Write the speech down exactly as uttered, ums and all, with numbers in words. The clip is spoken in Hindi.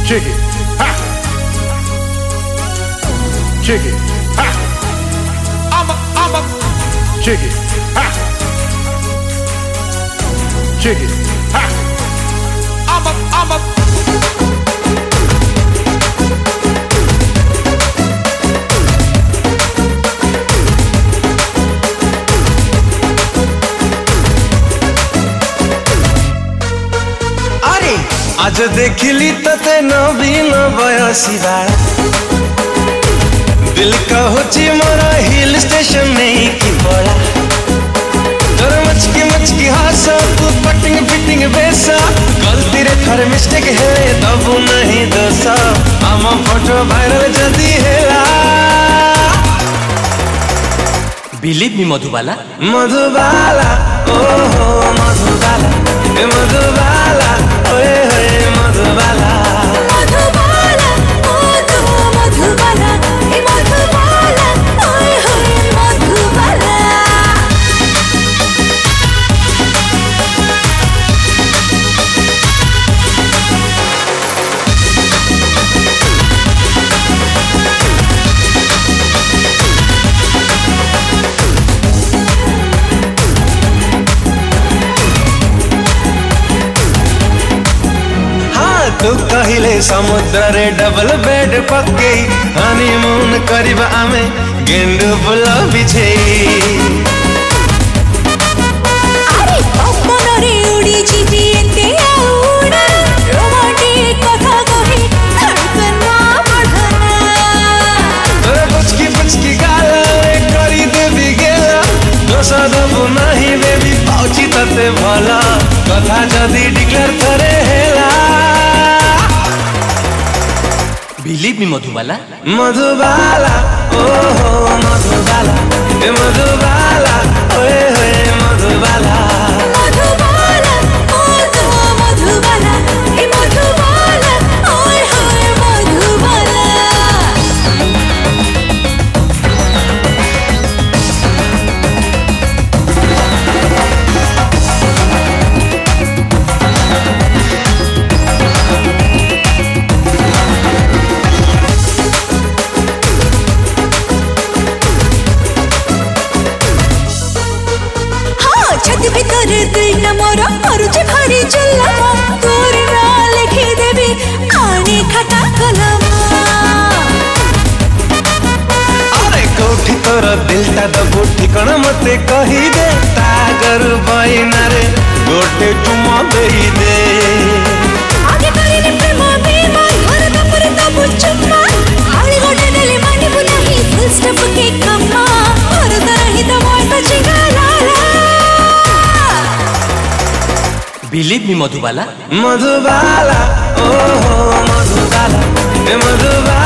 Check it. Ha. Check it. Ha. I'm a, I'm a. Check it. Ha. Check it. Ha. I'm a, I'm a. आज देखिली तते नवीन बयसी बाड़ा दिल का होची मोरा हिल स्टेशन नहीं की बड़ा तोर मचकी मचकी हासा तू कटिंग फिटिंग बेसा गलती रे थर मिस्टेक है तब नहीं दोसा हम फोटो वायरल जदी हेला बिलीव मी मधुबाला मधुबाला ओहो मधुबाला ए मधुबाला ओए होए मधुबाला मधुबाला ओ तो मधुबाला ए मधुबाला ओए होए मधुबाला तू कहिले समुद्र रे डबल बेड पक्के हनीमून करिबा आमे गेंडु फुल बिछे अरे पवन रे उड़ी जीवी एते उड़ा रोमांटिक कथा कही धड़कन ना बढ़ना तोरे पुचकी पुचकी गाल रे करी देबी गेला दोसा दबु नहीं बेबी पाउची तते भला कथा जदी डिक्लेयर करे हेला बिलीव मी मधुबाला मधुबाला ओहो मधुबाला ए मधुबाला ओए होए मधुबाला मधुबाला ओ तो मधुबाला ए मधुबाला ओए होए मधुबाला छत भीतर दिल मोर मरुचे भारी चलम तोर ना लिखी देबी आने खटा कलम अरे कोठी तोर दिल ता दबु ठिकाना मते कही दे तागर बाइना रे गोटे चुमा देई दे आगे करी प्रेम बेमा घर कपर तब चुम्मा आली गोटे दिल माने बुलाही फुल स्टॉप के कम्मा और तरही तो मोर चिंगाला बिलीव मी मधुबाला मधुबाला ओहो मधुबाला ए मधुबाला